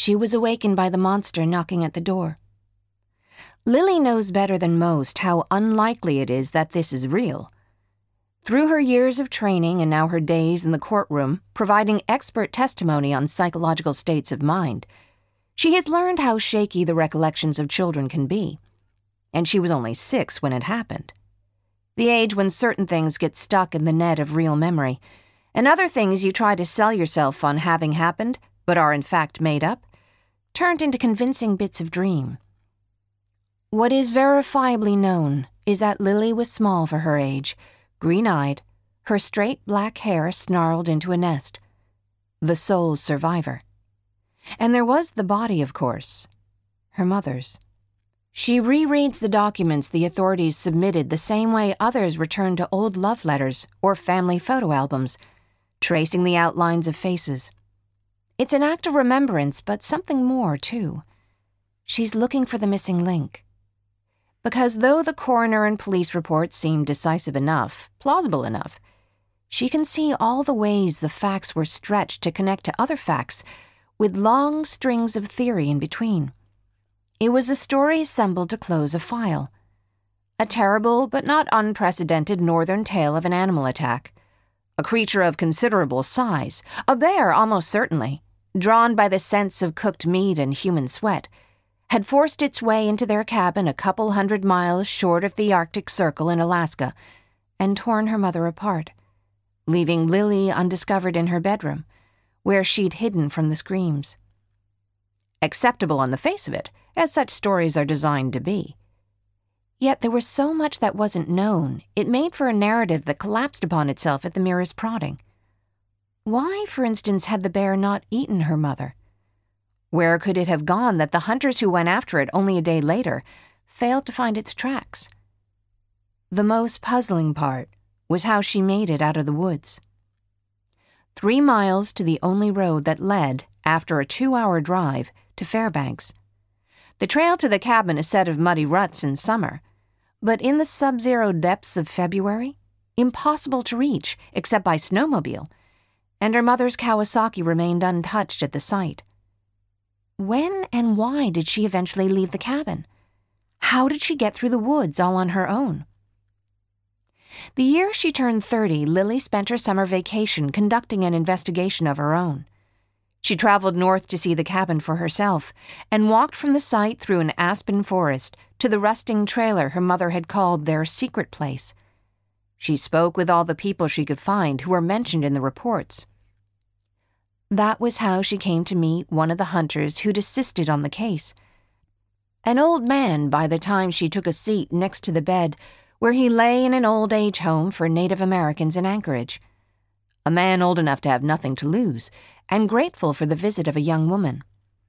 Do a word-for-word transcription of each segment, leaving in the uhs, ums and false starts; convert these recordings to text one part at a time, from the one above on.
she was awakened by the monster knocking at the door. Lily knows better than most how unlikely it is that this is real. Through her years of training and now her days in the courtroom, providing expert testimony on psychological states of mind, she has learned how shaky the recollections of children can be. And she was only six when it happened. The age when certain things get stuck in the net of real memory, and other things you try to sell yourself on having happened, but are in fact made up, turned into convincing bits of dream. What is verifiably known is that Lily was small for her age, green-eyed, her straight black hair snarled into a nest. The sole survivor. And there was the body, of course. Her mother's. She rereads the documents the authorities submitted the same way others return to old love letters or family photo albums, tracing the outlines of faces. It's an act of remembrance, but something more, too. She's looking for the missing link. Because though the coroner and police reports seem decisive enough, plausible enough, she can see all the ways the facts were stretched to connect to other facts, with long strings of theory in between. It was a story assembled to close a file. A terrible but not unprecedented northern tale of an animal attack. A creature of considerable size, a bear almost certainly, drawn by the sense of cooked meat and human sweat, had forced its way into their cabin a couple hundred miles short of the Arctic Circle in Alaska and torn her mother apart, leaving Lily undiscovered in her bedroom, where she'd hidden from the screams. Acceptable on the face of it, as such stories are designed to be. Yet there was so much that wasn't known, it made for a narrative that collapsed upon itself at the merest prodding. Why, for instance, had the bear not eaten her mother? Where could it have gone that the hunters who went after it only a day later failed to find its tracks? The most puzzling part was how she made it out of the woods. Three miles to the only road that led, after a two-hour drive, to Fairbanks. The trail to the cabin a set of muddy ruts in summer, but in the sub-zero depths of February, impossible to reach except by snowmobile, and her mother's Kawasaki remained untouched at the site. When and why did she eventually leave the cabin? How did she get through the woods all on her own? The year she turned thirty, Lily spent her summer vacation conducting an investigation of her own. She traveled north to see the cabin for herself and walked from the site through an aspen forest to the rusting trailer her mother had called their secret place. She spoke with all the people she could find who were mentioned in the reports. That was how she came to meet one of the hunters who'd assisted on the case. An old man by the time she took a seat next to the bed where he lay in an old age home for Native Americans in Anchorage. A man old enough to have nothing to lose, and grateful for the visit of a young woman.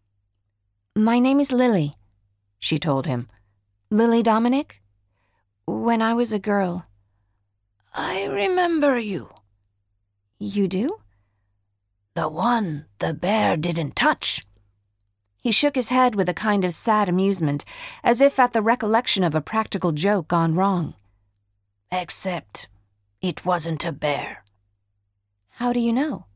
"My name is Lily," she told him. "Lily Dominic? When I was a girl." "I remember you." "You do?" "The one the bear didn't touch." He shook his head with a kind of sad amusement, as if at the recollection of a practical joke gone wrong. "Except it wasn't a bear." "How do you know?"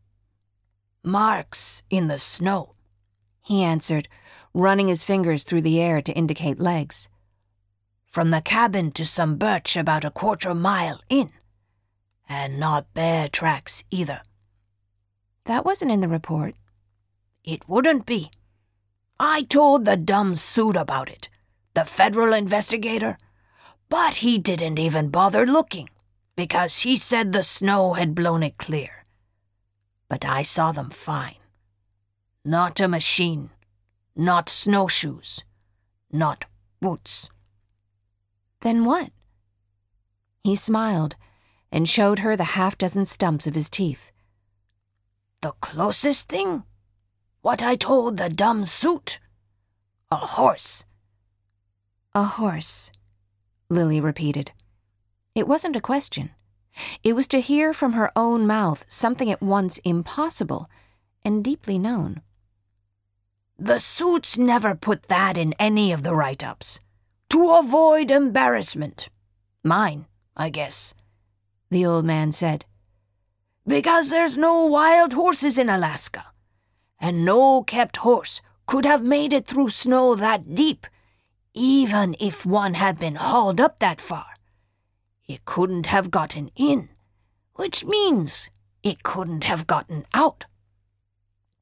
"Marks in the snow," he answered, running his fingers through the air to indicate legs. "From the cabin to some birch about a quarter mile in. And not bear tracks either." "That wasn't in the report." "It wouldn't be. I told the dumb suit about it, the federal investigator, but he didn't even bother looking because he said the snow had blown it clear. But I saw them fine. Not a machine, not snowshoes, not boots." "Then what?" He smiled and showed her the half-dozen stumps of his teeth. "The closest thing? What I told the dumb suit? A horse." "A horse," Lily repeated. It wasn't a question. It was to hear from her own mouth something at once impossible and deeply known. "The suits never put that in any of the write-ups. To avoid embarrassment. Mine, I guess," the old man said. "Because there's no wild horses in Alaska, and no kept horse could have made it through snow that deep, even if one had been hauled up that far. It couldn't have gotten in, which means it couldn't have gotten out.